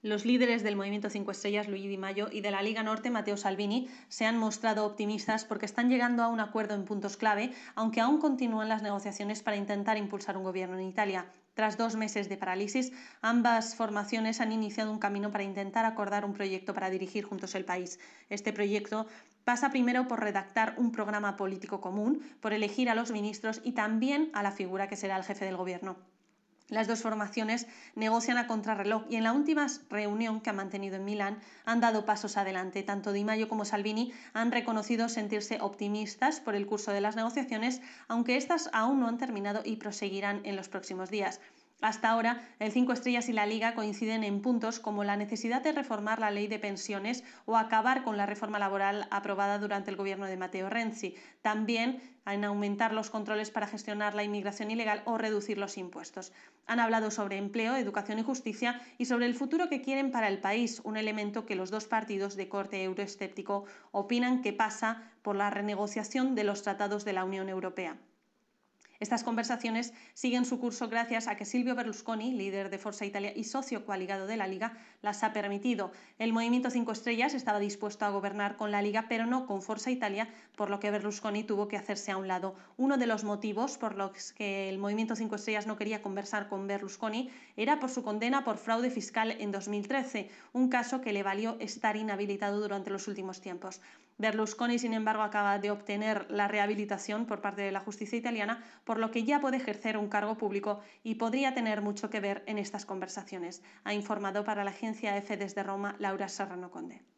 Los líderes del Movimiento 5 Estrellas, Luigi Di Maio, y de la Liga Norte, Matteo Salvini, se han mostrado optimistas porque están llegando a un acuerdo en puntos clave, aunque aún continúan las negociaciones para intentar impulsar un gobierno en Italia. Tras 2 meses de parálisis, ambas formaciones han iniciado un camino para intentar acordar un proyecto para dirigir juntos el país. Este proyecto pasa primero por redactar un programa político común, por elegir a los ministros y también a la figura que será el jefe del gobierno. Las dos formaciones negocian a contrarreloj y en la última reunión que han mantenido en Milán han dado pasos adelante. Tanto Di Maio como Salvini han reconocido sentirse optimistas por el curso de las negociaciones, aunque estas aún no han terminado y proseguirán en los próximos días. Hasta ahora, el 5 Estrellas y la Liga coinciden en puntos como la necesidad de reformar la ley de pensiones o acabar con la reforma laboral aprobada durante el gobierno de Matteo Renzi. También en aumentar los controles para gestionar la inmigración ilegal o reducir los impuestos. Han hablado sobre empleo, educación y justicia y sobre el futuro que quieren para el país, un elemento que los dos partidos de corte euroescéptico opinan que pasa por la renegociación de los tratados de la Unión Europea. Estas conversaciones siguen su curso gracias a que Silvio Berlusconi, líder de Forza Italia y socio coaligado de la Liga, las ha permitido. El Movimiento 5 Estrellas estaba dispuesto a gobernar con la Liga, pero no con Forza Italia, por lo que Berlusconi tuvo que hacerse a un lado. Uno de los motivos por los que el Movimiento 5 Estrellas no quería conversar con Berlusconi era por su condena por fraude fiscal en 2013, un caso que le valió estar inhabilitado durante los últimos tiempos. Berlusconi, sin embargo, acaba de obtener la rehabilitación por parte de la justicia italiana, por lo que ya puede ejercer un cargo público y podría tener mucho que ver en estas conversaciones, ha informado para la agencia EFE desde Roma Laura Serrano Conde.